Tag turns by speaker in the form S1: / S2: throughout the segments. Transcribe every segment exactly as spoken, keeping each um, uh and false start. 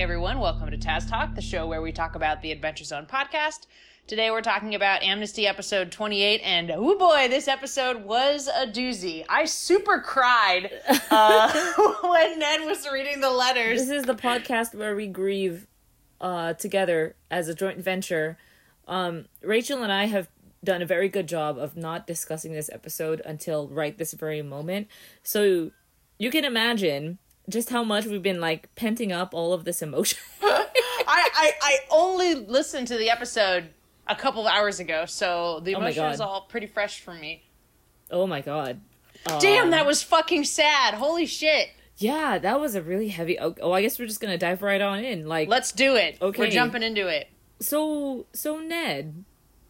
S1: everyone. Welcome to Taz Talk, the show where we talk about the Adventure Zone podcast. Today we're talking about Amnesty episode twenty-eight, and oh boy, this episode was a doozy. I super cried uh, when Ned was reading the letters.
S2: This is the podcast where we grieve uh, together as a joint venture. Um, Rachel and I have done a very good job of not discussing this episode until right this very moment. So you can imagine just how much we've been, like, penting up all of this emotion.
S1: I, I, I only listened to the episode a couple of hours ago, so the emotion is all pretty fresh for me.
S2: Oh my god.
S1: Damn,
S2: um,
S1: that was fucking sad. Holy shit.
S2: Yeah, that was a really heavy... Oh, oh, I guess we're just gonna dive right on in. Like,
S1: let's do it.
S2: Okay.
S1: We're jumping into it.
S2: So, so Ned...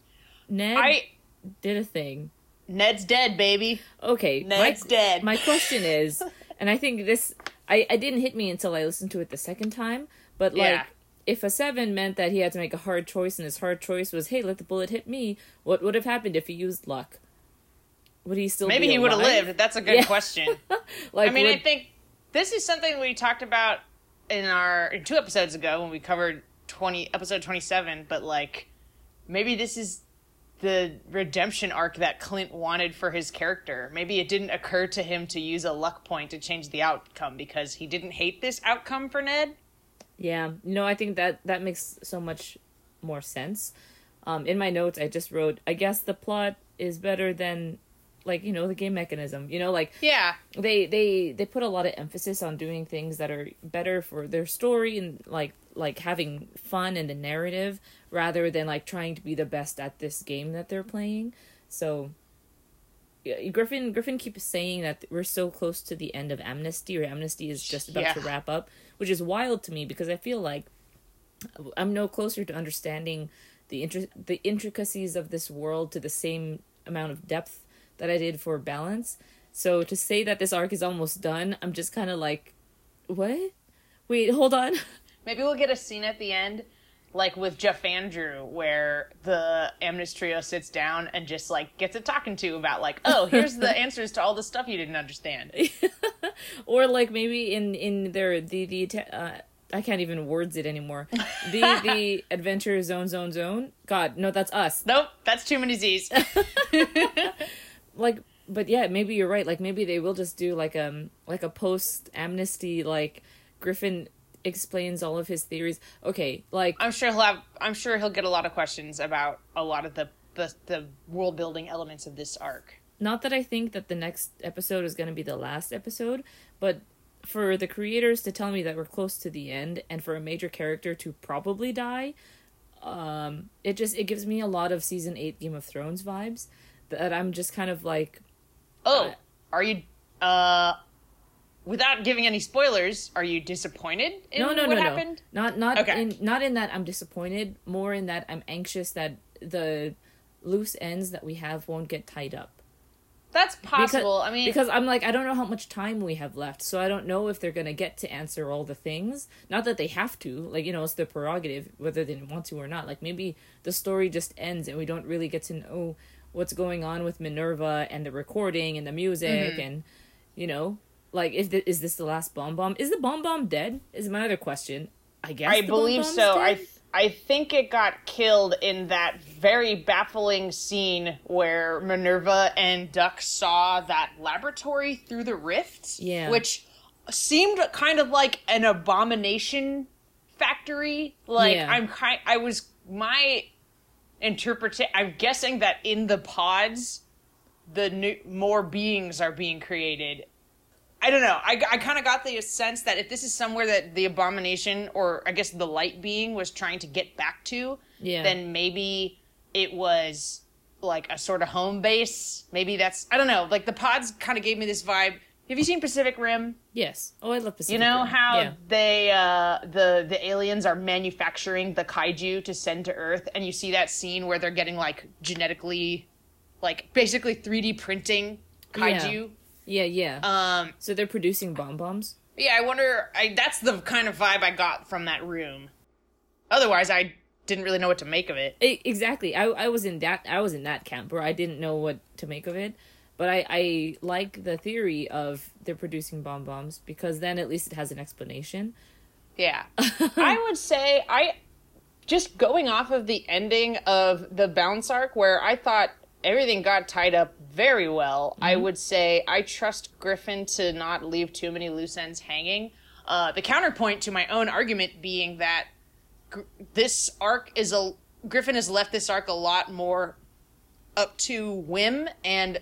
S2: Ned
S1: I,
S2: did a thing.
S1: Ned's dead, baby.
S2: Okay.
S1: Ned's
S2: my,
S1: dead.
S2: My question is, and I think this... I, I didn't hit me until I listened to it the second time, but, like,
S1: yeah.
S2: if a seven meant that he had to make a hard choice, and his hard choice was, hey, let the bullet hit me, what would have happened if he used luck? Would he still
S1: Maybe
S2: be
S1: he would have lived. That's a good
S2: yeah.
S1: question.
S2: like,
S1: I mean,
S2: would...
S1: I think this is something we talked about in our in two episodes ago when we covered twenty episode twenty-seven, but, like, maybe this is the redemption arc that Clint wanted for his character. Maybe it didn't occur to him to use a luck point to change the outcome because he didn't hate this outcome for Ned.
S2: Yeah, no, I think that that makes so much more sense. Um, in my notes, I just wrote, I guess the plot is better than, like, you know, the game mechanism. You know, like,
S1: yeah,
S2: they they they put a lot of emphasis on doing things that are better for their story and, like, like having fun in the narrative rather than, like, trying to be the best at this game that they're playing. So yeah, Griffin Griffin keeps saying that we're so close to the end of Amnesty, or Amnesty is just about
S1: yeah.
S2: to wrap up, which is wild to me because I feel like I'm no closer to understanding the intri- the intricacies of this world to the same amount of depth that I did for Balance. So to say that this arc is almost done, I'm just kind of like, what? Wait, hold on.
S1: Maybe we'll get a scene at the end, like with Jeff Andrew, where the Amnesty trio sits down and just, like, gets a talking to about, like, oh, here's the answers to all the stuff you didn't understand.
S2: Or, like, maybe in, in their, the, the, uh, I can't even words it anymore. The, the Adventure Zone, Zone, Zone. God, no, that's us.
S1: Nope, that's too many Z's.
S2: Like, but yeah, maybe you're right. Like, maybe they will just do, like, um, like a post-Amnesty, like, Griffin explains all of his theories. Okay, like,
S1: I'm sure he'll have I'm sure he'll get a lot of questions about a lot of the the, the world building elements of this arc.
S2: Not that I think that the next episode is going to be the last episode, but for the creators to tell me that we're close to the end and for a major character to probably die, um it just it gives me a lot of season eight Game of Thrones vibes that I'm just kind of like,
S1: oh
S2: uh,
S1: are you uh without giving any spoilers, are you disappointed in
S2: no, no,
S1: what
S2: no,
S1: happened?
S2: No. Not not
S1: okay.
S2: in not in that I'm disappointed, more in that I'm anxious that the loose ends that we have won't get tied up.
S1: That's possible.
S2: Because,
S1: I mean,
S2: because I'm like, I don't know how much time we have left, so I don't know if they're gonna get to answer all the things. Not that they have to, like, you know, it's their prerogative whether they want to or not. Like, maybe the story just ends and we don't really get to know what's going on with Minerva and the recording and the music mm-hmm. and, you know. Like, if the, is this the last Bomb Bomb? Is the Bomb Bomb dead? Is my other question. I guess
S1: I
S2: the
S1: believe
S2: Bomb Bomb's
S1: so.
S2: dead?
S1: I I think it got killed in that very baffling scene where Minerva and Duck saw that laboratory through the rift.
S2: Yeah.
S1: Which seemed kind of like an abomination factory. Like,
S2: yeah.
S1: I'm kind. I was my interpretation. I'm guessing that in the pods, the new more beings are being created. I don't know. I, I kind of got the sense that if this is somewhere that the abomination, or I guess the light being, was trying to get back to,
S2: yeah.
S1: then maybe it was like a sort of home base. Maybe that's, I don't know. Like, the pods kind of gave me this vibe. Have you seen Pacific Rim?
S2: Yes. Oh, I love Pacific
S1: Rim. You know
S2: Rim.
S1: how
S2: yeah.
S1: they, uh, the, the aliens are manufacturing the kaiju to send to Earth, and you see that scene where they're getting, like, genetically, like, basically three D printing kaiju?
S2: Yeah. Yeah, yeah.
S1: Um,
S2: so they're producing bomb bombs?
S1: Yeah, I wonder... I, that's the kind of vibe I got from that room. Otherwise, I didn't really know what to make of it.
S2: it exactly. I I was in that I was in that camp where I didn't know what to make of it. But I, I like the theory of they're producing bomb bombs because then at least it has an explanation.
S1: Yeah. I would say I just going off of the ending of the Balance arc where I thought everything got tied up very well, mm-hmm. I would say I trust Griffin to not leave too many loose ends hanging. Uh, the counterpoint to my own argument being that gr- this arc is a Griffin has left this arc a lot more up to whim and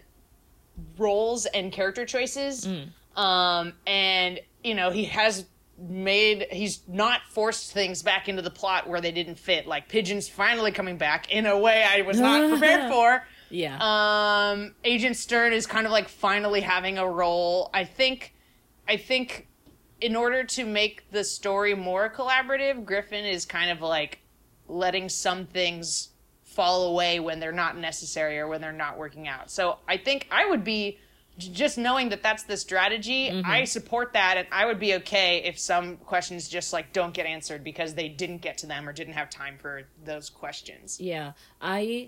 S1: roles and character choices. Mm. Um, and, you know, he has made, he's not forced things back into the plot where they didn't fit. Like Pigeon's finally coming back in a way I was not prepared for.
S2: Yeah.
S1: Um, Agent Stern is kind of like finally having a role. I think, I think in order to make the story more collaborative, Griffin is kind of like letting some things fall away when they're not necessary or when they're not working out. So I think I would be, just knowing that that's the strategy, mm-hmm. I support that, and I would be okay if some questions just like don't get answered because they didn't get to them or didn't have time for those questions.
S2: Yeah, I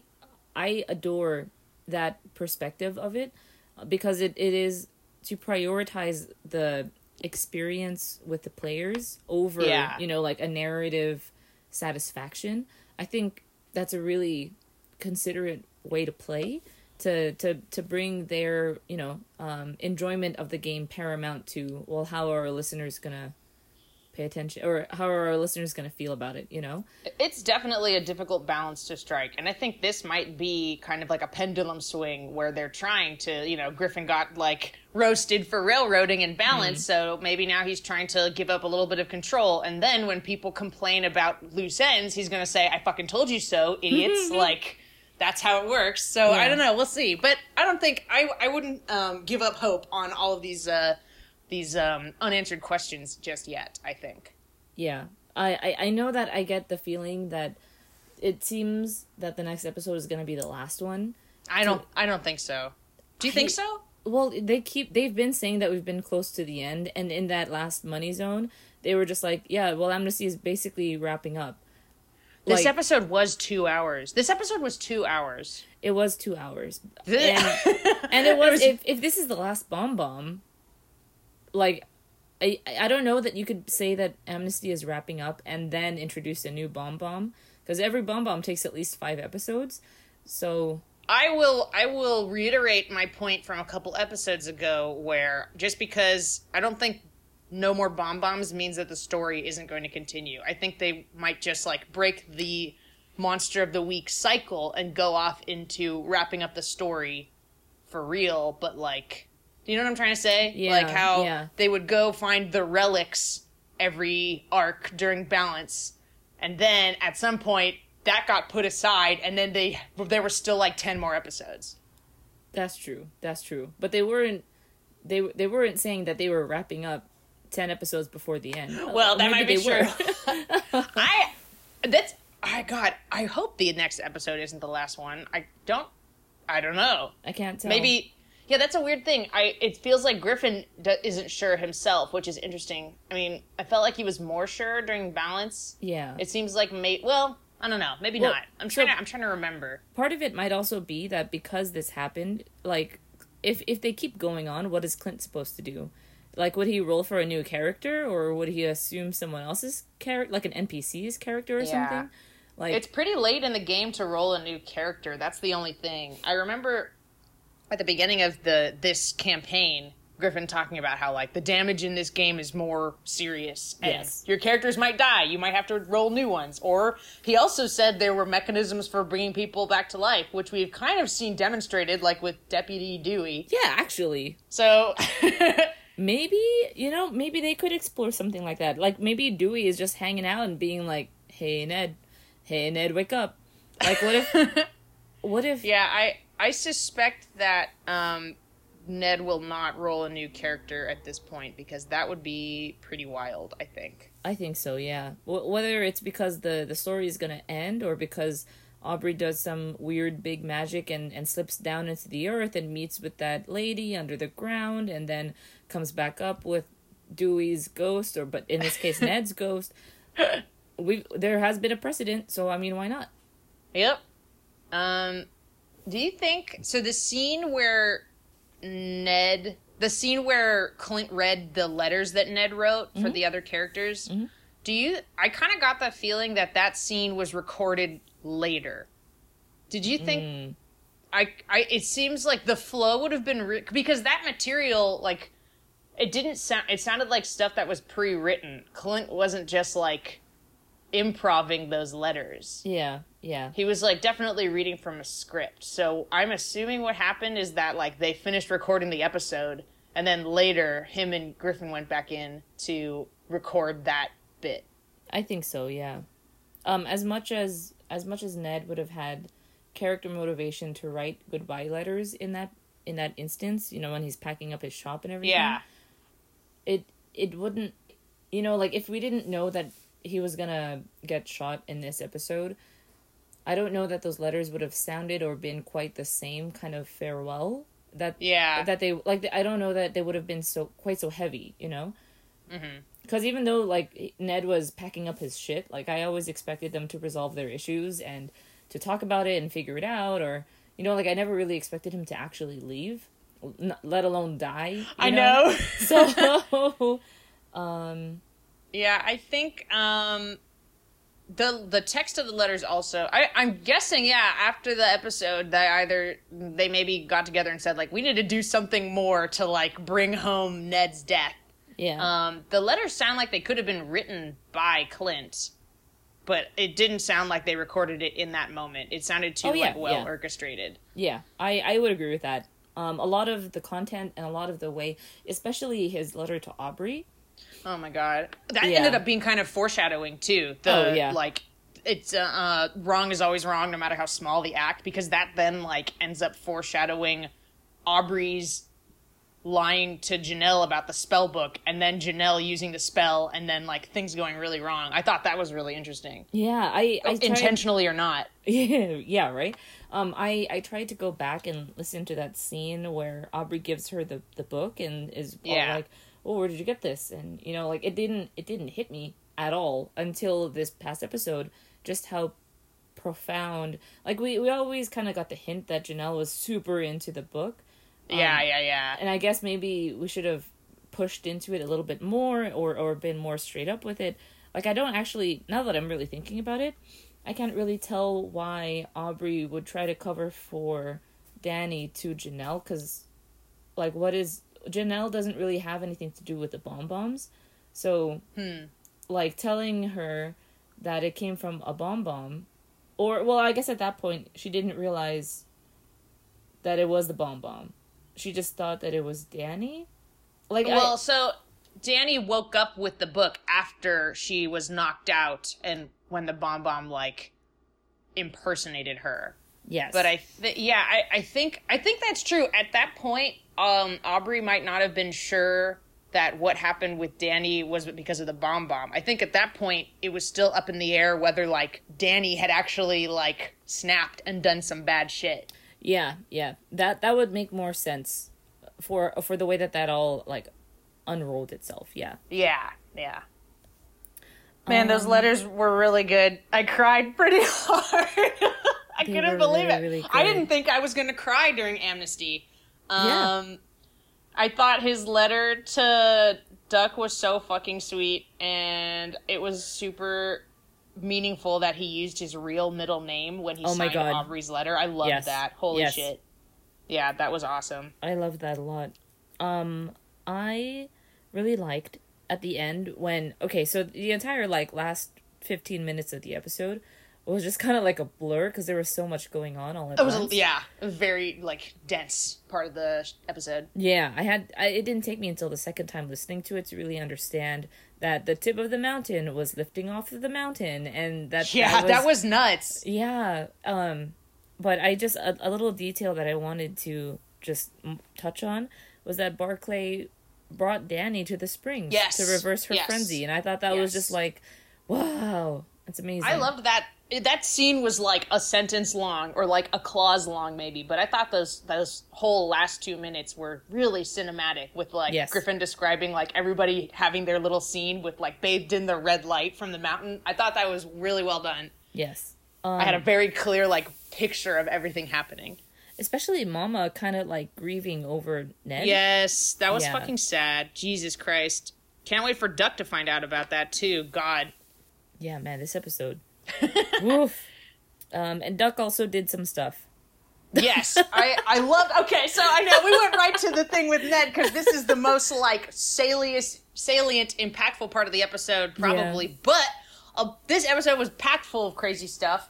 S2: I adore that perspective of it because it, it is to prioritize the experience with the players over, yeah. you know, like a narrative satisfaction. I think that's a really considerate way to play. To, to, to bring their, you know, um, enjoyment of the game paramount to, well, how are our listeners going to pay attention, or how are our listeners going to feel about it, you know?
S1: It's definitely a difficult balance to strike, and I think this might be kind of like a pendulum swing where they're trying to, you know, Griffin got, like, roasted for railroading and Balance, mm. so maybe now he's trying to give up a little bit of control, and then when people complain about loose ends, he's going to say, I fucking told you so, idiots, like... That's how it works. So yeah. I don't know. We'll see. But I don't think I I wouldn't um, give up hope on all of these uh, these um, unanswered questions just yet. I think.
S2: Yeah, I, I I know that I get the feeling that it seems that the next episode is going to be the last one.
S1: I don't. So, I don't think so. Do you I, think so?
S2: Well, they keep. They've been saying that we've been close to the end, and in that last money zone, they were just like, yeah, well, Amnesty is basically wrapping up.
S1: This like, episode was two hours. This episode was two hours.
S2: It was two hours. and, and it was, it was... If, if this is the last Bomb Bomb, like, I I don't know that you could say that Amnesty is wrapping up and then introduce a new Bomb Bomb. Because every Bomb Bomb takes at least five episodes. So...
S1: I will I will reiterate my point from a couple episodes ago where just because I don't think... No more Bomb Bombs means that the story isn't going to continue. I think they might just, like, break the Monster of the Week cycle and go off into wrapping up the story for real, but, like... Do you know what I'm trying to say?
S2: Yeah,
S1: like, how
S2: yeah.
S1: they would go find the relics every arc during Balance, and then, at some point, that got put aside, and then they there were still, like, ten more episodes.
S2: That's true. That's true. But they weren't... They, they weren't saying that they were wrapping up ten episodes before the end.
S1: Well, that might be true. I, that's, I God, I hope the next episode isn't the last one. I don't, I don't know.
S2: I can't tell.
S1: Maybe, yeah, that's a weird thing. I, it feels like Griffin d- isn't sure himself, which is interesting. I mean, I felt like he was more sure during Balance.
S2: Yeah.
S1: It seems like, may, well, I don't know, maybe well, not. I'm trying so to, I'm trying to remember.
S2: Part of it might also be that because this happened, like, if if they keep going on, what is Clint supposed to do? Like, would he roll for a new character, or would he assume someone else's character, like an N P C's character or yeah. something? Like,
S1: it's pretty late in the game to roll a new character. That's the only thing. I remember at the beginning of the this campaign, Griffin talking about how, like, the damage in this game is more serious. And
S2: yes.
S1: your characters might die. You might have to roll new ones. Or he also said there were mechanisms for bringing people back to life, which we've kind of seen demonstrated, like with Deputy Dewey.
S2: Yeah, actually.
S1: So...
S2: Maybe, you know, maybe they could explore something like that. Like, maybe Dewey is just hanging out and being like, hey, Ned. Hey, Ned, wake up. Like, what if... what if...
S1: Yeah, I, I suspect that um, Ned will not roll a new character at this point, because that would be pretty wild, I think.
S2: I think so, yeah. W- whether it's because the, the story is going to end, or because Aubrey does some weird big magic and, and slips down into the earth and meets with that lady under the ground, and then comes back up with Dewey's ghost, or but in this case Ned's ghost. We there has been a precedent, so I mean, why not?
S1: Yep. Um, do you think so? The scene where Ned, the scene where Clint read the letters that Ned wrote mm-hmm. for the other characters.
S2: Mm-hmm.
S1: Do you? I kind of got the feeling that that scene was recorded later. Did you think?
S2: Mm.
S1: I, I. It seems like the flow would have been re- because that material, like, it didn't sound. It sounded like stuff that was pre-written. Clint wasn't just like improving those letters.
S2: Yeah, yeah.
S1: He was like definitely reading from a script. So I'm assuming what happened is that like they finished recording the episode, and then later him and Griffin went back in to record that bit.
S2: I think so, yeah. Um, as much as as much as Ned would have had character motivation to write goodbye letters in that in that instance, you know, when he's packing up his shop and everything.
S1: Yeah.
S2: It it wouldn't, you know, like if we didn't know that he was gonna get shot in this episode, I don't know that those letters would have sounded or been quite the same kind of farewell that
S1: Yeah.
S2: that they like. I don't know that they would have been so quite so heavy, you know.
S1: Mm-hmm.
S2: Because even though, like, Ned was packing up his shit, like, I always expected them to resolve their issues and to talk about it and figure it out, or, you know, like, I never really expected him to actually leave, n- let alone die. You
S1: I
S2: know.
S1: know.
S2: So, um...
S1: Yeah, I think, um... The the text of the letters also... I, I'm guessing, yeah, after the episode, they either... They maybe got together and said, like, we need to do something more to, like, bring home Ned's death.
S2: Yeah.
S1: Um, the letters sound like they could have been written by Clint, but it didn't sound like they recorded it in that moment. It sounded too
S2: Oh, yeah,
S1: like well
S2: yeah.
S1: orchestrated.
S2: Yeah, I, I would agree with that. Um, a lot of the content and a lot of the way, especially his letter to Aubrey.
S1: Oh my god, that
S2: Yeah.
S1: ended up being kind of foreshadowing too. The
S2: Oh, yeah.
S1: like, it's uh, uh, wrong is always wrong, no matter how small the act, because that then like ends up foreshadowing Aubrey's lying to Janelle about the spell book, and then Janelle using the spell, and then like things going really wrong. I thought that was really interesting.
S2: Yeah, I, I tried...
S1: Intentionally or not.
S2: Yeah, yeah, right. Um, I, I tried to go back and listen to that scene where Aubrey gives her the, the book and is all
S1: Yeah.
S2: like, "Oh, where did you get this?" And you know, like it didn't it didn't hit me at all until this past episode. Just how profound. Like we we always kind of got the hint that Janelle was super into the book. Um,
S1: Yeah, yeah, yeah.
S2: And I guess maybe we should have pushed into it a little bit more, or or been more straight up with it. Like I don't actually, now that I'm really thinking about it, I can't really tell why Aubrey would try to cover for Danny to Janelle, because, like, what is... Janelle doesn't really have anything to do with the bomb bombs, so,
S1: Hmm.
S2: like, telling her that it came from a bomb bomb, or, well, I guess at that point, she didn't realize that it was the bomb bomb. She just thought that it was Danny? Like,
S1: Well,
S2: I,
S1: so Danny woke up with the book after she was knocked out, and when the bomb bomb like impersonated her.
S2: yes.
S1: But I, th- yeah, I, I think I think that's true. At that point, um, Aubrey might not have been sure that what happened with Danny was because of the bomb bomb. I think at that point it was still up in the air whether like Danny had actually like snapped and done some bad shit.
S2: Yeah, yeah. That that would make more sense for for the way that that all like unrolled itself. Yeah.
S1: Yeah, yeah. Man,
S2: Um,
S1: those letters were really good. I cried pretty hard. I
S2: They
S1: couldn't
S2: were
S1: believe
S2: really,
S1: it.
S2: really
S1: I
S2: good.
S1: didn't think I was going to cry during Amnesty. Um,
S2: Yeah.
S1: I thought his letter to Duck was so fucking sweet, and it was super meaningful that he used his real middle name when he
S2: Oh my
S1: signed
S2: God.
S1: Aubrey's letter. I loved
S2: Yes.
S1: that. Holy
S2: Yes.
S1: shit. Yeah, that was awesome.
S2: I loved that a lot. Um, I really liked at the end when, okay, so the entire like last fifteen minutes of the episode was just kind of like a blur because there was so much going on all at
S1: It was,
S2: once.
S1: a, yeah, a very, like, dense part of the sh- episode.
S2: Yeah, I had. I, it didn't take me until the second time listening to it to really understand that the tip of the mountain was lifting off of the mountain, and that
S1: Yeah,
S2: that was,
S1: that was nuts.
S2: yeah. Um, but I just a, a little detail that I wanted to just m- touch on was that Barclay brought Danny to the springs
S1: Yes,
S2: to reverse her
S1: yes.
S2: frenzy, and I thought that was
S1: Yes.
S2: just like, wow, that's amazing.
S1: I loved that. That scene was like a sentence long, or like a clause long, maybe. But I thought those those whole last two minutes were really cinematic, with like
S2: Yes.
S1: Griffin describing like everybody having their little scene with like bathed in the red light from the mountain. I thought that was really well done.
S2: Yes. Um,
S1: I had a very clear like picture of everything happening.
S2: especially Mama kind of like grieving over Ned.
S1: Yes, that was
S2: Yeah.
S1: fucking sad. Jesus Christ. Can't wait for Duck to find out about that too. God.
S2: Yeah, man, this episode. Woof. Um, and Duck also did some stuff.
S1: Yes, I, I loved... Okay, so I know we went right to the thing with Ned, because this is the most, like, salient, salient, impactful part of the episode, probably. Yeah. But uh, this episode was packed full of crazy stuff.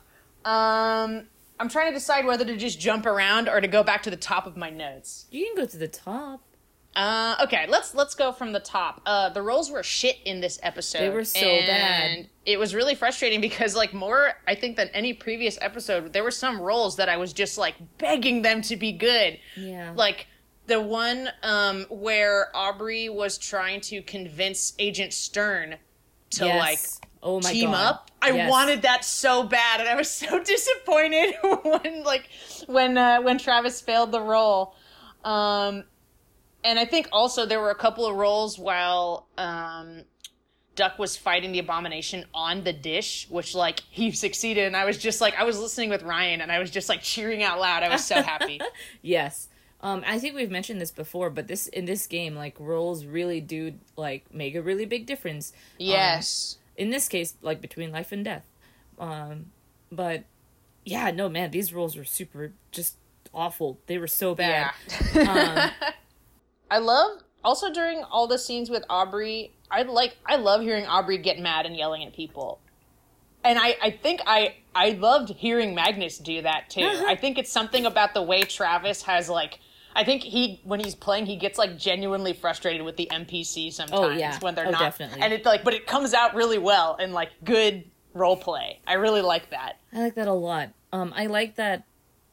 S1: Um, I'm trying to decide whether to just jump around or to go back to the top of my notes.
S2: You can go to the top.
S1: Uh, okay, let's let's go from the top. Uh, the roles were shit in this episode.
S2: They were so
S1: and
S2: bad.
S1: It was really frustrating because, like, more, I think, than any previous episode, there were some roles that I was just, like, begging them to be good.
S2: Yeah.
S1: Like, the one um, where Aubrey was trying to convince Agent Stern to,
S2: yes.
S1: like,
S2: oh my
S1: team
S2: God.
S1: up. I
S2: yes.
S1: wanted that so bad, and I was so disappointed when, like, when, uh, when Travis failed the role. Um... And I think also there were a couple of roles while um, Duck was fighting the Abomination on the dish, which, like, he succeeded. And I was just, like, I was listening with Ryan, and I was just, like, cheering out loud. I was so happy.
S2: Yes. Um, I think we've mentioned this before, but this in this game, like, roles really do, like, make a really big difference.
S1: Yes.
S2: Um, in this case, like, between life and death. Um, but, yeah, no, man, these roles were super, just awful. They were so bad.
S1: Yeah. um, I love, also during all the scenes with Aubrey, I like, I love hearing Aubrey get mad and yelling at people. And I, I think I, I loved hearing Magnus do that too. I think it's something about the way Travis has, like, I think he, when he's playing, he gets, like, genuinely frustrated with the N P C sometimes.
S2: Oh, yeah.
S1: When they're
S2: oh,
S1: not.
S2: Definitely.
S1: And it, like, but it comes out really well in, like, good role play. I really like that.
S2: I like that a lot. Um, I like that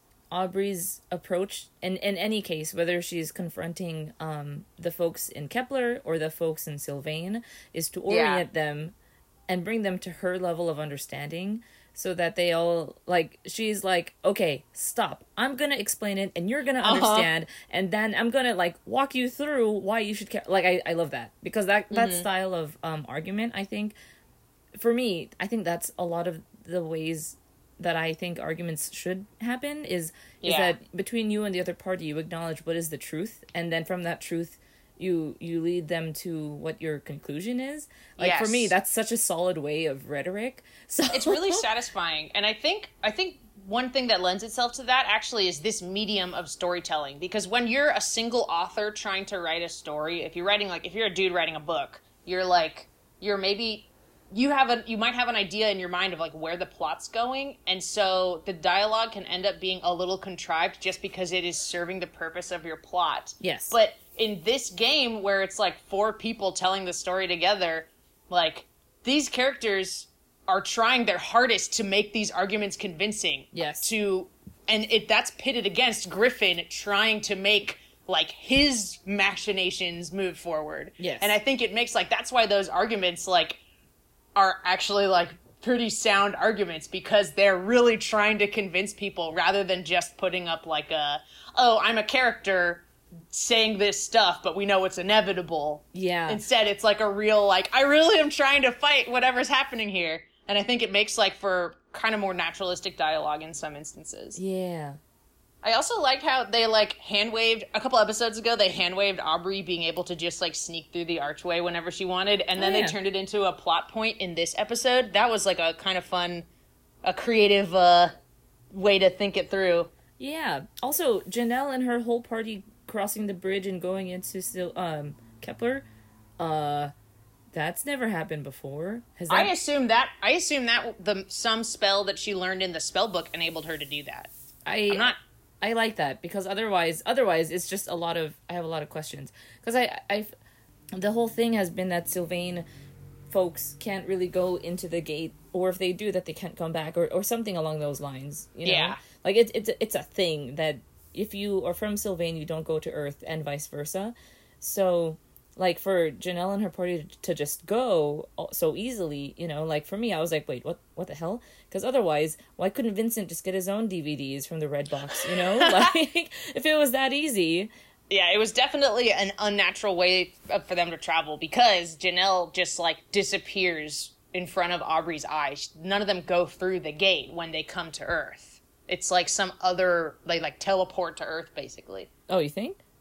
S2: Aubrey's approach, in, in any case, whether she's confronting um, the folks in Kepler or the folks in Sylvain, is to orient yeah. them and bring them to her level of understanding so that they all, like, she's like, okay, stop. I'm going to explain it and you're going to uh-huh. understand. And then I'm going to, like, walk you through why you should care. Like, I, I love that. Because that, that mm-hmm. style of um, argument, I think, for me, I think that's a lot of the ways that I think arguments should happen is is
S1: yeah.
S2: that between you and the other party, you acknowledge what is the truth, and then from that truth, you you lead them to what your conclusion is. Like
S1: yes.
S2: for me, that's such a solid way of rhetoric. So
S1: it's really satisfying, and I think I think one thing that lends itself to that actually is this medium of storytelling. Because when you're a single author trying to write a story, if you're writing like if you're a dude writing a book, you're like you're maybe. You have a you might have an idea in your mind of like where the plot's going, and so the dialogue can end up being a little contrived just because it is serving the purpose of your plot.
S2: Yes.
S1: But in this game where it's like four people telling the story together, like these characters are trying their hardest to make these arguments convincing.
S2: Yes.
S1: To and it that's pitted against Griffin trying to make like his machinations move forward.
S2: Yes.
S1: And I think it makes like that's why those arguments like are actually, like, pretty sound arguments because they're really trying to convince people rather than just putting up, like, a, oh, I'm a character saying this stuff, but we know it's inevitable.
S2: Yeah.
S1: Instead, it's, like, a real, like, I really am trying to fight whatever's happening here. And I think it makes, like, for kind of more naturalistic dialogue in some instances.
S2: Yeah.
S1: I also liked how they, like, hand-waved, a couple episodes ago, they hand-waved Aubrey being able to just, like, sneak through the archway whenever she wanted, and then oh, yeah. they turned it into a plot point in this episode. That was, like, a kind of fun, a creative, uh, way to think it through.
S2: Yeah. Also, Janelle and her whole party crossing the bridge and going into still, um, Kepler, uh... that's never happened before. Has that...
S1: I assume that, I assume that the some spell that she learned in the spell book enabled her to do that.
S2: I,
S1: I'm not...
S2: I like that because otherwise, otherwise it's just a lot of, I have a lot of questions. Because I, I, the whole thing has been that Sylvain folks can't really go into the gate, or if they do, that they can't come back, or, or something along those lines. You know?
S1: Yeah.
S2: Like, it, it's, it's a thing that if you are from Sylvain, you don't go to Earth, and vice versa. So... like, for Janelle and her party to just go so easily, you know, like, for me, I was like, wait, what what the hell? Because otherwise, why couldn't Vincent just get his own D V Ds from the Red Box, you know? Like, if it was that easy.
S1: Yeah, it was definitely an unnatural way for them to travel because Janelle just, like, disappears in front of Aubrey's eyes. None of them go through the gate when they come to Earth. It's like some other, like, like teleport to Earth, basically.
S2: Oh, you think?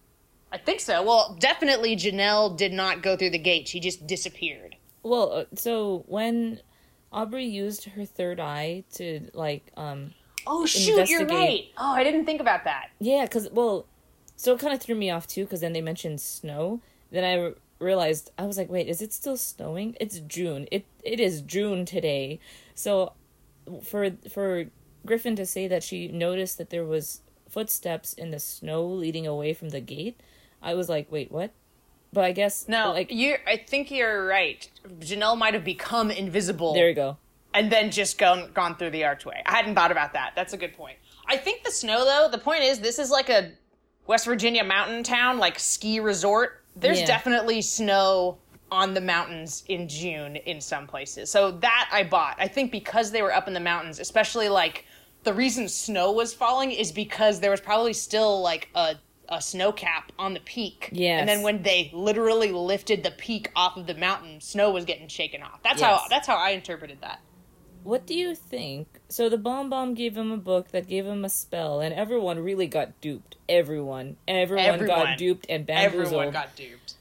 S1: I think so. Well, definitely Janelle did not go through the gate. She just disappeared.
S2: Well, uh, so when Aubrey used her third eye to, like, um...
S1: Oh, shoot, you're right. Oh, I didn't think about that.
S2: Yeah, because, well, so it kind of threw me off, too, because then they mentioned snow. Then I re- realized, I was like, wait, is it still snowing? It's June. It It is June today. So for for Griffin to say that she noticed that there was footsteps in the snow leading away from the gate, I was like, wait, what? But I guess...
S1: No,
S2: like
S1: you I think you're right. Janelle might have become invisible.
S2: There you go.
S1: And then just gone gone through the archway. I hadn't thought about that. That's a good point. I think the snow, though, the point is, this is like a West Virginia mountain town, like ski resort. There's
S2: Yeah.
S1: definitely snow on the mountains in June in some places. So that I bought. I think because they were up in the mountains, especially like the reason snow was falling is because there was probably still like a a snow cap on the peak.
S2: Yes.
S1: And then when they literally lifted the peak off of the mountain, snow was getting shaken off. That's
S2: Yes.
S1: how that's how I interpreted that.
S2: What do you think? So the Bomb Bomb gave him a book that gave him a spell, and everyone really got duped. Everyone. Everyone,
S1: Everyone.
S2: got duped and bamboozled.
S1: Everyone got duped.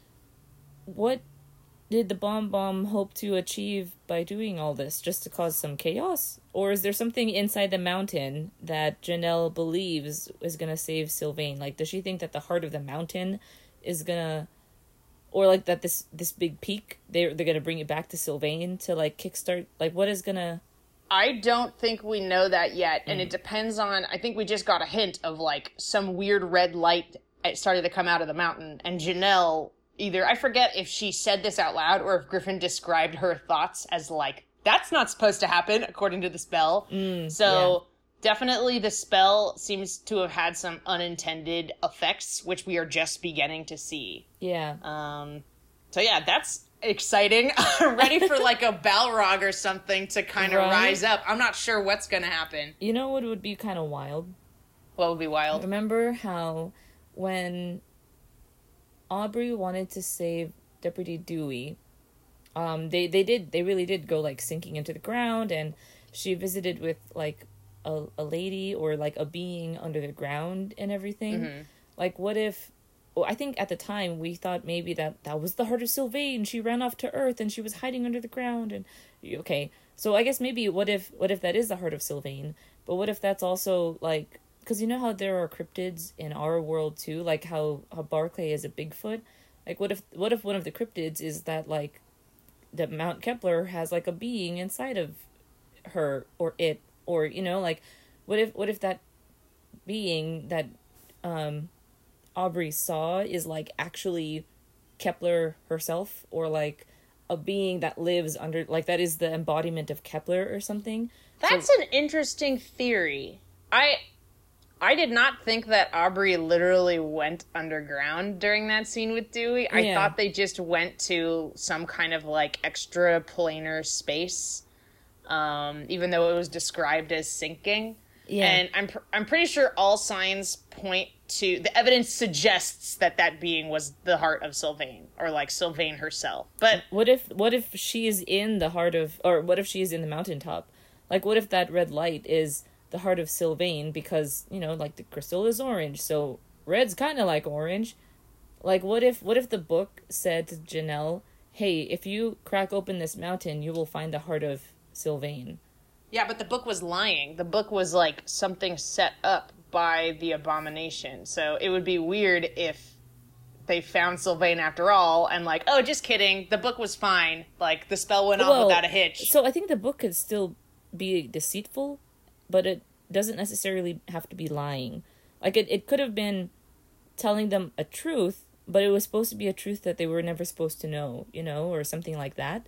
S2: What did the Bomb Bomb hope to achieve by doing all this? Just to cause some chaos? Or is there something inside the mountain that Janelle believes is going to save Sylvain? Like, does she think that the heart of the mountain is going to... Or, like, that this this big peak, they're, they're going to bring it back to Sylvain to, like, kickstart... Like, what is going to...
S1: I don't think we know that yet, and
S2: Mm.
S1: it depends on... I think we just got a hint of, like, some weird red light it started to come out of the mountain, and Janelle... Either, I forget if she said this out loud or if Griffin described her thoughts as like, that's not supposed to happen according to the spell.
S2: Mm,
S1: so definitely the spell seems to have had some unintended effects, which we are just beginning to see.
S2: Yeah.
S1: Um, so yeah, that's exciting. Ready for like a Balrog or something to kind of
S2: Right?
S1: rise up. I'm not sure what's going to happen.
S2: You know what would be kind of wild?
S1: What would be wild?
S2: Remember how when Aubrey wanted to save Deputy Dewey, um, they, they did, they really did go, like, sinking into the ground, and she visited with, like, a, a lady or, like, a being under the ground and everything.
S1: Mm-hmm.
S2: Like, what if... Well, I think at the time we thought maybe that that was the heart of Sylvain. She ran off to Earth and she was hiding under the ground. And okay, so I guess maybe what if what if that is the heart of Sylvain? But what if that's also like... Because you know how there are cryptids in our world too, like how, how Barclay is a Bigfoot. Like what if what if one of the cryptids is that like that Mount Kepler has like a being inside of her or it, or you know, like what if what if that being that um Aubrey saw is like actually Kepler herself, or like a being that lives under, like that is the embodiment of Kepler or something.
S1: That's
S2: So-
S1: an interesting theory. I I did not think that Aubrey literally went underground during that scene with Dewey. I
S2: Yeah.
S1: thought they just went to some kind of like extra planar space, um, even though it was described as sinking.
S2: Yeah.
S1: And I'm pr- I'm pretty sure all signs point to, the evidence suggests that that being was the heart of Sylvain, or like Sylvain herself. But
S2: What if what if she is in the heart of, or what if she is in the mountaintop? Like what if that red light is the heart of Sylvain, because, you know, like the crystal is orange, so red's kind of like orange. Like what if what if the book said to Janelle, "Hey, if you crack open this mountain, you will find the heart of Sylvain."
S1: yeah, but the book was lying. The book was like something set up by the abomination. So it would be weird if they found Sylvain after all and like, oh, just kidding. The book was fine. Like the spell went off
S2: Well,
S1: without a hitch.
S2: So I think the book could still be deceitful, but it doesn't necessarily have to be lying. Like it, it could have been telling them a truth, but it was supposed to be a truth that they were never supposed to know, you know, or something like that.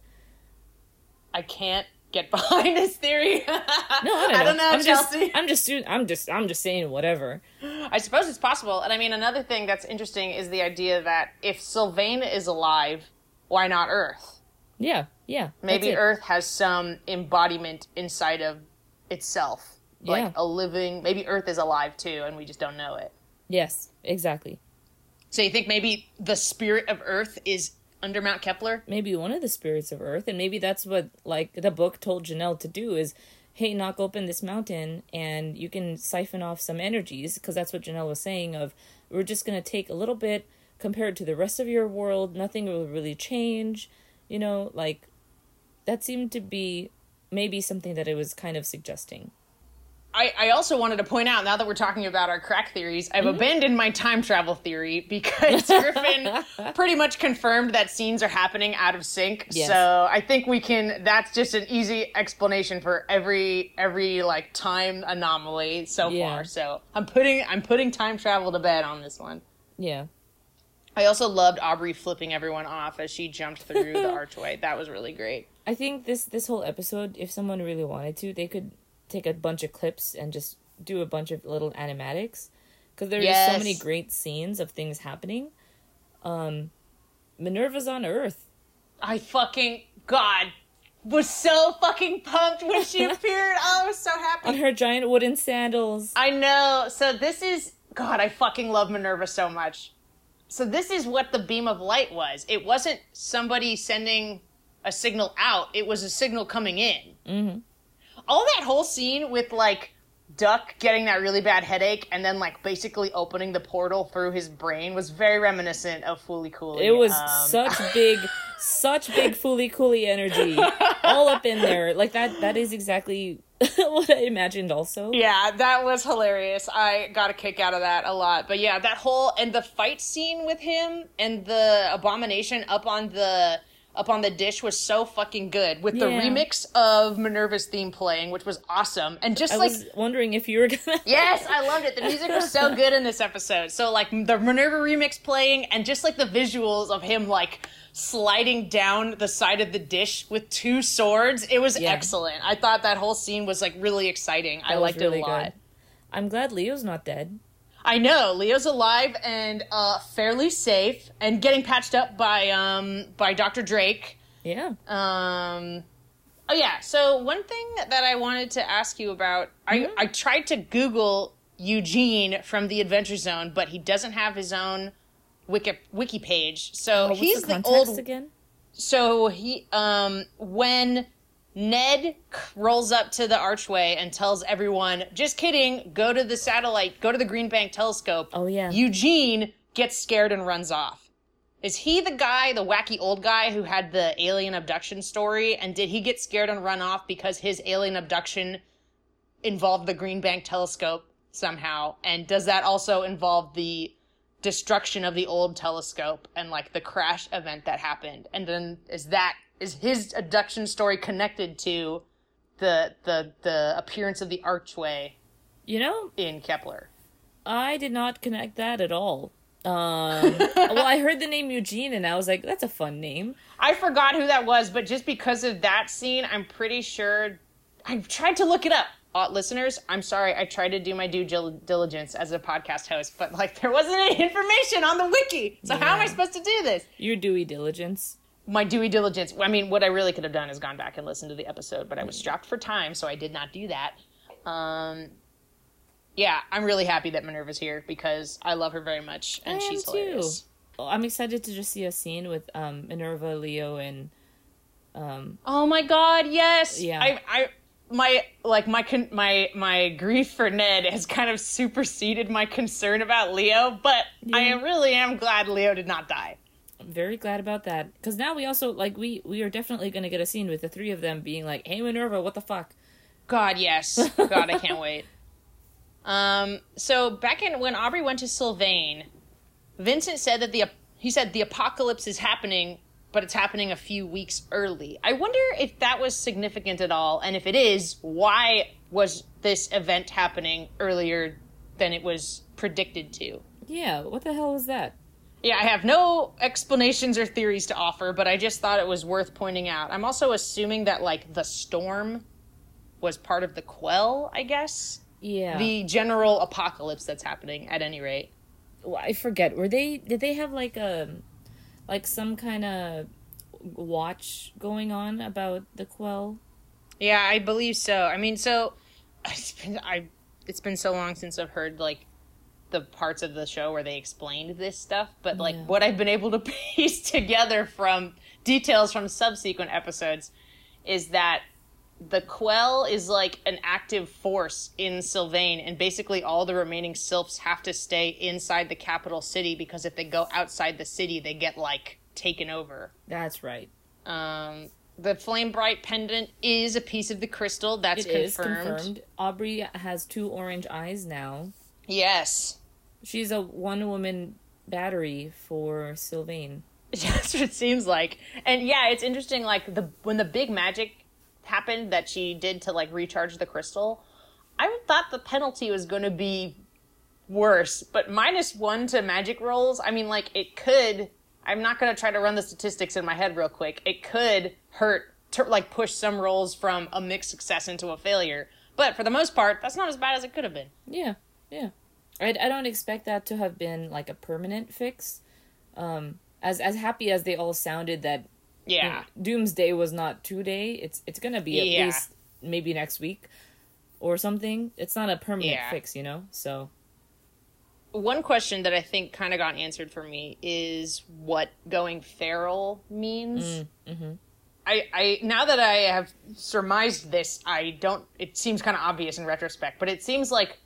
S1: I can't get behind this theory.
S2: No, I don't know.
S1: I don't know,
S2: I'm
S1: Chelsea.
S2: Just, I'm just doing- I'm just I'm just saying whatever.
S1: I suppose it's possible. And I mean, another thing that's interesting is the idea that if Sylvain is alive, why not Earth?
S2: Yeah, yeah.
S1: Maybe
S2: that's it.
S1: Earth has some embodiment inside of itself. Like
S2: Yeah.
S1: a living, maybe Earth is alive too, and we just don't know it.
S2: Yes, exactly.
S1: So you think maybe the spirit of Earth is under Mount Kepler?
S2: Maybe one of the spirits of Earth, and maybe that's what like the book told Janelle to do is, hey, knock open this mountain and you can siphon off some energies, because that's what Janelle was saying of, we're just going to take a little bit compared to the rest of your world, nothing will really change. You know, like, that seemed to be maybe something that it was kind of suggesting.
S1: I, I also wanted to point out, now that we're talking about our crack theories, I've mm-hmm. abandoned my time travel theory because Griffin pretty much confirmed that scenes are happening out of sync. Yes. So I think we can, that's just an easy explanation for every, every like time anomaly so yeah. far. So I'm putting, I'm putting time travel to bed on this one.
S2: Yeah.
S1: I also loved Aubrey flipping everyone off as she jumped through the archway. That was really great.
S2: I think this, this whole episode, if someone really wanted to, they could take a bunch of clips and just do a bunch of little animatics, because there's yes. so many great scenes of things happening. Um, Minerva's on Earth.
S1: I fucking God was so fucking pumped when she appeared. Oh, I was so happy
S2: on her giant wooden sandals.
S1: I know. So this is God. I fucking love Minerva so much. So this is what the beam of light was. It wasn't somebody sending a signal out. It was a signal coming in.
S2: Mm-hmm.
S1: All that whole scene with, like, Duck getting that really bad headache and then, like, basically opening the portal through his brain was very reminiscent of Fooly Cooly.
S2: It was
S1: um,
S2: such big, such big Fooly Cooly energy all up in there. Like, that, that is exactly what I imagined also.
S1: Yeah, that was hilarious. I got a kick out of that a lot. But yeah, that whole, and the fight scene with him and the abomination up on the... up on the dish was so fucking good with the yeah. remix of Minerva's theme playing, which was awesome. And just
S2: I
S1: like...
S2: I was wondering if you were gonna...
S1: Yes, I loved it. The music was so good in this episode. So like the Minerva remix playing and just like the visuals of him like sliding down the side of the dish with two swords. It was yeah. excellent. I thought that whole scene was like really exciting. That I liked really it a lot. Good.
S2: I'm glad Leo's not dead.
S1: I know. Leo's alive and uh, fairly safe and getting patched up by um by Doctor Drake.
S2: Yeah.
S1: Um. Oh, yeah. So one thing that I wanted to ask you about, mm-hmm. I, I tried to Google Eugene from the Adventure Zone, but he doesn't have his own wiki, wiki page. So
S2: oh, what's
S1: he's
S2: the,
S1: the
S2: context
S1: old...
S2: again?
S1: So he, um, when... Ned rolls up to the archway and tells everyone, just kidding, go to the satellite, go to the Green Bank telescope.
S2: Oh, yeah.
S1: Eugene gets scared and runs off. Is he the guy, the wacky old guy who had the alien abduction story? And did he get scared and run off because his alien abduction involved the Green Bank telescope somehow? And does that also involve the destruction of the old telescope and, like, the crash event that happened? And then is that... Is his abduction story connected to the the the appearance of the archway?
S2: You know,
S1: in Kepler,
S2: I did not connect that at all. Um, well, I heard the name Eugene, and I was like, "That's a fun name."
S1: I forgot who that was, but just because of that scene, I'm pretty sure. I tried to look it up. Uh, listeners, I'm sorry. I tried to do my due diligence as a podcast host, but like there wasn't any information on the wiki. So yeah. How am I supposed to do this?
S2: Your due diligence.
S1: My due diligence. I mean, what I really could have done is gone back and listened to the episode, but I was strapped for time, so I did not do that. Um, yeah, I'm really happy that Minerva's here because I love her very much, and
S2: I
S1: she's
S2: am
S1: hilarious.
S2: Too. Well, I'm excited to just see a scene with um, Minerva, Leo, and. Um,
S1: oh my God! Yes.
S2: Yeah.
S1: I. I my like my con- my my grief for Ned has kind of superseded my concern about Leo, but yeah. I really am glad Leo did not die.
S2: I'm very glad about that, because now we also like we we are definitely going to get a scene with the three of them being like, "Hey Minerva, what the fuck?"
S1: God, yes. God, I can't wait. Um, so back in when Aubrey went to Sylvain, Vincent said that the he said the apocalypse is happening, but it's happening a few weeks early. I wonder if that was significant at all, and if it is, why was this event happening earlier than it was predicted to?
S2: Yeah, what the hell was that?
S1: Yeah, I have no explanations or theories to offer, but I just thought it was worth pointing out. I'm also assuming that, like, the storm was part of the quell, I guess?
S2: Yeah.
S1: The general apocalypse that's happening, at any rate.
S2: Well, I forget. Were they... Did they have, like, a... Like, some kind of watch going on about the quell?
S1: Yeah, I believe so. I mean, so... It's been, I, it's been so long since I've heard, like, the parts of the show where they explained this stuff, but like yeah. what I've been able to piece together from details from subsequent episodes is that the Quell is like an active force in Sylvain, and basically all the remaining Sylphs have to stay inside the capital city, because if they go outside the city, they get, like, taken over.
S2: That's right.
S1: Um, the Flame Bright pendant is a piece of the crystal. That's
S2: It is
S1: confirmed.
S2: confirmed. Aubrey has two orange eyes now.
S1: Yes.
S2: She's a one-woman battery for Sylvain.
S1: That's what it seems like. And yeah, it's interesting, like, the when the big magic happened that she did to, like, recharge the crystal, I thought the penalty was going to be worse. But minus one to magic rolls, I mean, like, it could... I'm not going to try to run the statistics in my head real quick. It could hurt, to, like, push some rolls from a mixed success into a failure. But for the most part, that's not as bad as it could have been.
S2: Yeah, yeah. I, I don't expect that to have been, like, a permanent fix. Um, as as happy as they all sounded that
S1: Yeah.
S2: you know, Doomsday was not today, it's it's going to be at
S1: Yeah.
S2: least maybe next week or something. It's not a permanent
S1: Yeah.
S2: fix, you know? So...
S1: One question that I think kind of got answered for me is what going feral means.
S2: Mm, mm-hmm.
S1: I, I now that I have surmised this, I don't. It seems kind of obvious in retrospect, but it seems like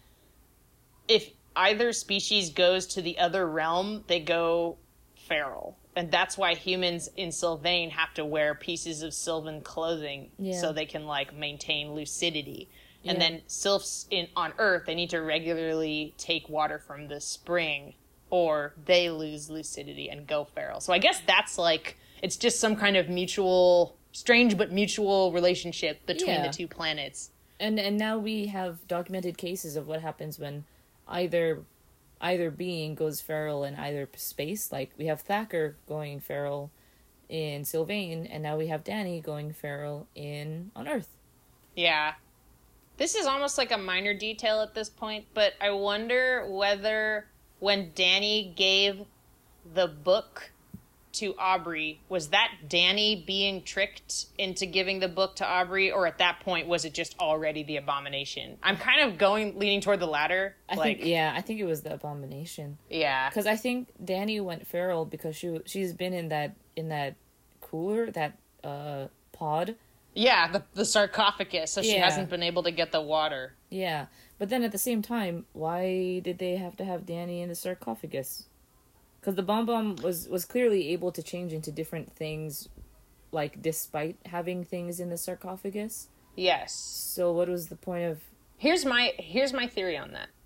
S1: if either species goes to the other realm, they go feral, and that's why humans in Sylvain have to wear pieces of sylvan clothing
S2: Yeah.
S1: so they can like maintain lucidity. And
S2: Yeah.
S1: then sylphs in on Earth, they need to regularly take water from the spring, or they lose lucidity and go feral. So I guess that's like, it's just some kind of mutual, strange but mutual relationship between
S2: Yeah.
S1: the two planets.
S2: And and now we have documented cases of what happens when either either being goes feral in either space. Like we have Thacker going feral in Sylvain, and now we have Danny going feral in on Earth.
S1: Yeah. This is almost like a minor detail at this point, but I wonder whether when Danny gave the book to Aubrey, was that Danny being tricked into giving the book to Aubrey, or at that point was it just already the Abomination? I'm kind of going leaning toward the latter.
S2: I
S1: like,
S2: think yeah, I think it was the Abomination.
S1: yeah,
S2: Because I think Danny went feral because she she's been in that in that cooler that uh pod.
S1: yeah, the the sarcophagus. So she
S2: Yeah.
S1: hasn't been able to get the water.
S2: Yeah, but then at the same time, why did they have to have Danny in the sarcophagus? Because the Bomb Bomb was was clearly able to change into different things, like despite having things in the sarcophagus.
S1: Yes.
S2: So what was the point of?
S1: Here's my here's my theory on that.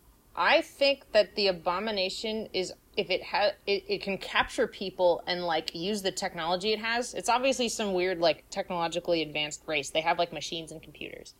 S1: I think that the Abomination is, if it has it, it can capture people and like use the technology it has. It's obviously some weird like technologically advanced race. They have like machines and computers.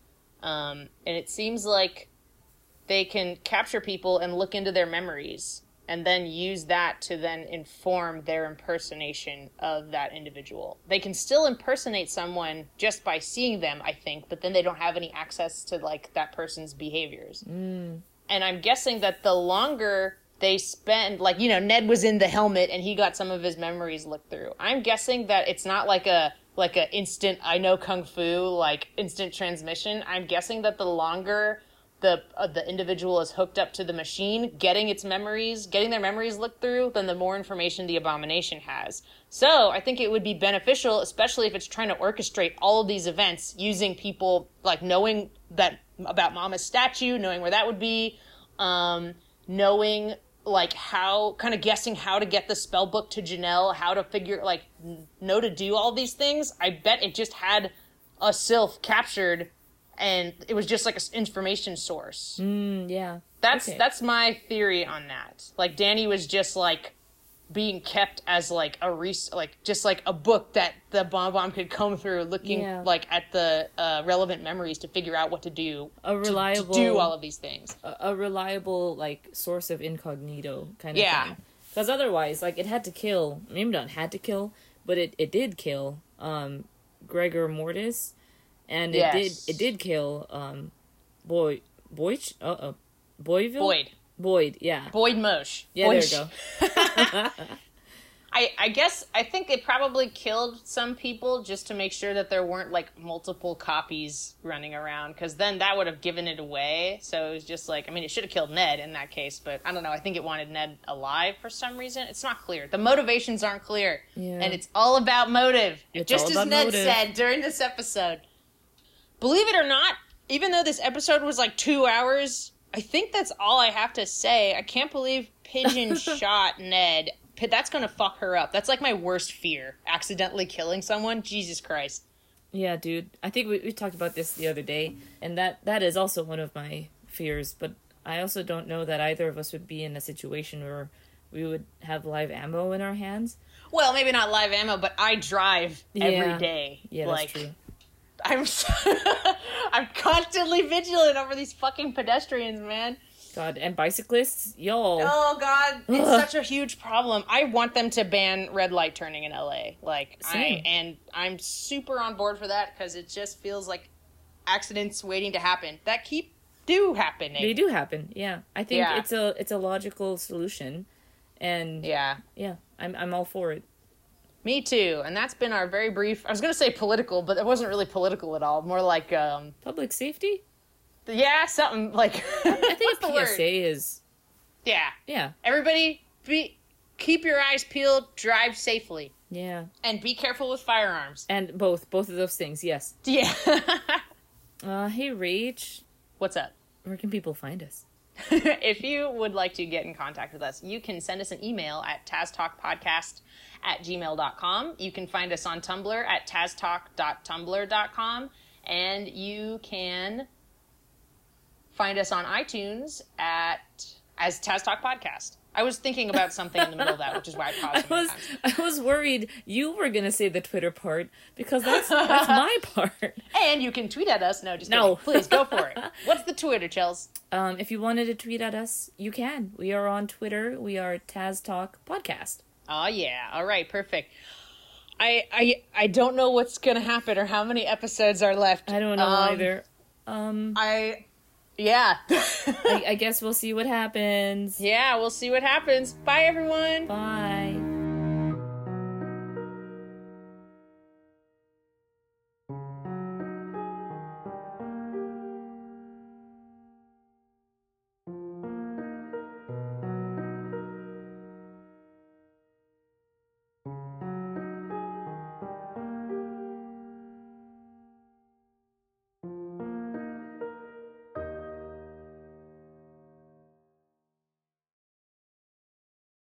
S1: Um, and it seems like they can capture people and look into their memories and then use that to then inform their impersonation of that individual. They can still impersonate someone just by seeing them, I think, but then they don't have any access to like that person's behaviors.
S2: Mm.
S1: And I'm guessing that the longer they spend, like, you know, Ned was in the helmet and he got some of his memories looked through. I'm guessing that it's not like a like a instant I know kung fu, like instant transmission. I'm guessing that the longer the uh, the individual is hooked up to the machine, getting its memories, getting their memories looked through, then the more information the Abomination has. So I think it would be beneficial, especially if it's trying to orchestrate all of these events using people, like knowing that about Mama's statue, knowing where that would be, um, knowing like how, kind of guessing how to get the spell book to Janelle, how to figure, like, know to do all these things. I bet it just had a sylph captured and it was just like an information source.
S2: Mm, yeah.
S1: That's
S2: Okay.
S1: that's my theory on that. Like Danny was just like being kept as like a res- like just like a book that the Bomb Bomb could comb through, looking
S2: Yeah.
S1: like at the uh, relevant memories to figure out what to do.
S2: A
S1: to-
S2: reliable
S1: to, do all of these things.
S2: a, a reliable like source of incognito kind of
S1: Yeah.
S2: thing. Because otherwise, like it had to kill. Maybe not had to kill, but it, it did kill um, Gregor Mortis, and it
S1: Yes.
S2: did it did kill um, Boy Boych. Uh oh, Boyville.
S1: Boyd.
S2: Boyd. Yeah.
S1: Boyd Mosh.
S2: Yeah.
S1: Boyd-
S2: There we go.
S1: I, I guess I think they probably killed some people just to make sure that there weren't like multiple copies running around, because then that would have given it away. So it was just like, I mean, it should have killed Ned in that case, but I don't know. I think it wanted Ned alive for some reason. It's not clear. The motivations aren't clear,
S2: Yeah.
S1: and it's all about motive,
S2: It's
S1: just
S2: all
S1: as
S2: about
S1: Ned
S2: motive.
S1: said during this episode. believe it or not, even though this episode was like two hours, I think that's all I have to say. I can't believe Pigeon shot Ned. That's gonna fuck her up. That's like my worst fear. Accidentally killing someone. Jesus Christ.
S2: Yeah, dude. I think we, we talked about this the other day, and that, that is also one of my fears, but I also don't know that either of us would be in a situation where we would have live ammo in our hands.
S1: Well, maybe not live ammo, but I drive
S2: Yeah.
S1: every day.
S2: Yeah,
S1: like,
S2: that's true.
S1: I'm so I'm constantly vigilant over these fucking pedestrians, man.
S2: God, and bicyclists, y'all.
S1: Oh God, it's
S2: Ugh.
S1: such a huge problem. I want them to ban red light turning in L A. Like,
S2: Same.
S1: I and I'm super on board for that because it just feels like accidents waiting to happen that keep do happening.
S2: They do happen, yeah. I think
S1: Yeah.
S2: it's a it's a logical solution, and yeah,
S1: Yeah,
S2: I'm I'm all for it.
S1: me too. And that's been our very brief. I was gonna say political, but it wasn't really political at all. More like, um,
S2: Public safety?
S1: yeah, something like.
S2: I think
S1: What's the
S2: a P S A
S1: word?
S2: is,
S1: Yeah.
S2: yeah,
S1: Everybody, be keep your eyes peeled. Drive safely,
S2: yeah,
S1: and be careful with firearms.
S2: and both both of those things, yes.
S1: Yeah.
S2: Uh, hey, Rach,
S1: What's up?
S2: where can people find us?
S1: If you would like to get in contact with us, you can send us an email at taztalkpodcast at gmail dot com. You can find us on Tumblr at taztalk dot tumblr dot com. And you can find us on iTunes at as Taztalk Podcast. I was thinking about something in the middle of that, which is why I paused
S2: I
S1: so many
S2: was
S1: times.
S2: I was worried you were gonna say the Twitter part because that's that's my part.
S1: And you can tweet at us. No, just
S2: No.
S1: kidding. Please go for it. What's the Twitter, Chels?
S2: Um, if you wanted to tweet at us, you can. We are on Twitter. We are Taz Talk Podcast.
S1: Oh yeah. All right. Perfect. I I I don't know what's gonna happen or how many episodes are left.
S2: I don't know
S1: Um,
S2: either. Um,
S1: I yeah.
S2: I, I guess we'll see what happens.
S1: Yeah. We'll see what happens. Bye, everyone.
S2: Bye.